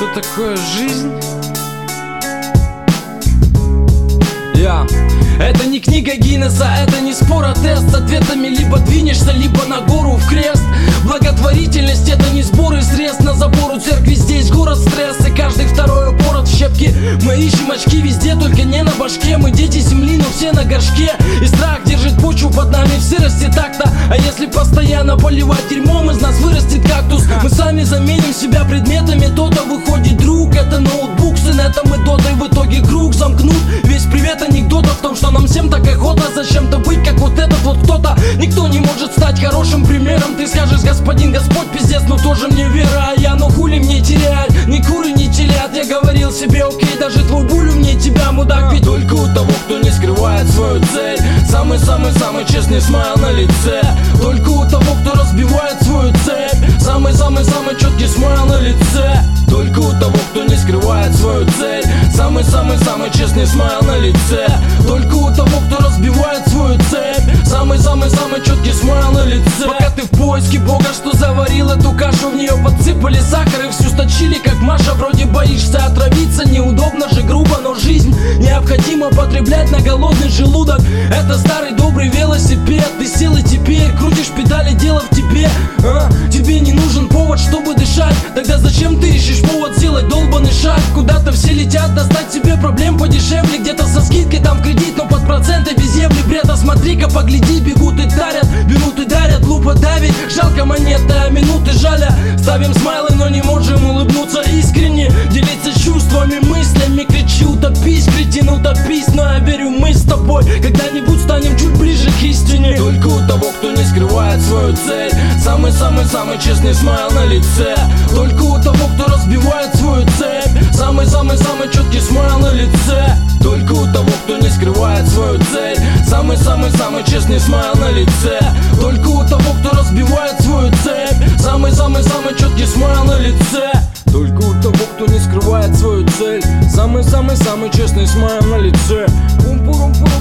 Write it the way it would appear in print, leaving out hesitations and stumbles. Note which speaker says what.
Speaker 1: что такое жизнь? Это не книга Гиннесса, это не спор, а тест с ответами. Либо двинешься, либо на гору в крест. Благотворительность — это не сборы средств на забор у церкви. Здесь город стресс, и каждый второй упорот в щепки. Мы ищем очки везде, только не на башке. Мы дети земли, но все на горшке. И страх держит почву под нами в сырости так-то. А если постоянно поливать дерьмом, из нас вырастет кактус. Мы сами заменим себя предметами, то-то выходит друг. Это ноутбук, сын, это мы дотой. В итоге круг замкнут. Весь привет анекдота в том, что нам всем так охота зачем-то быть как вот этот вот кто-то. Никто не может стать хорошим примером. Ты скажешь: господин Господь, пиздец, но тоже мне вера. А я, ну хули мне терять, ни куры, ни телят. Я говорил себе: окей, даже твой буль умнее тебя, мудак. Ведь только у того, кто не скрывает свою цель, самый-самый-самый честный смайл на лице. Только у того, кто разбивает свою цепь, самый-самый-самый четкий смайл на лице. Только у того, кто не скрывает свою цель, самый-самый-самый честный смайл на лице. Только у того, кто разбивает свою цепь, самый-самый-самый четкий смайл на лице. Пока ты в поиске Бога, что заварил эту кашу, в нее подсыпали сахар и всю сточили, как Маша. Вроде боишься отравиться, неудобно же, грубо, но жизнь необходимо потреблять на голодный желудок. Это старый добрый велосипед. Ты сел и теперь крутишь педали, дело в тебе. Тебе не нужен повод, чтобы дышать. Тогда зачем ты ищешь повод сделать долбанный шаг? Куда-то все летят, достать себе проблем подешевле. Где-то со скидкой, там в кредит, но под проценты без евли. Бред, а смотри-ка, погляди, бегут и дарят, берут и дарят, глупо давить. Жалко монеты, а минуты жаля. Ставим смайлы, но не можем улыбнуться искренне. Делиться чувствами, мыслями, кричи: утопись, кретин, утопись. Но я верю, мы с тобой когда-нибудь станем чуть ближе к истине. Только у того, кто не скрывает свою цель, самый-самый-самый честный смайл на лице. Только у того, кто разбивает свою цепь, самый-самый-самый четкий смайл на лице. Только у того, кто не скрывает свою цель, самый-самый-самый честный смайл на лице. Только у того, кто разбивает свою цепь, самый-самый-самый четкий смайл на лице. Только у того, кто не скрывает свою цель, самый-самый-самый честный смайл на лице. Пум-пурум-пум.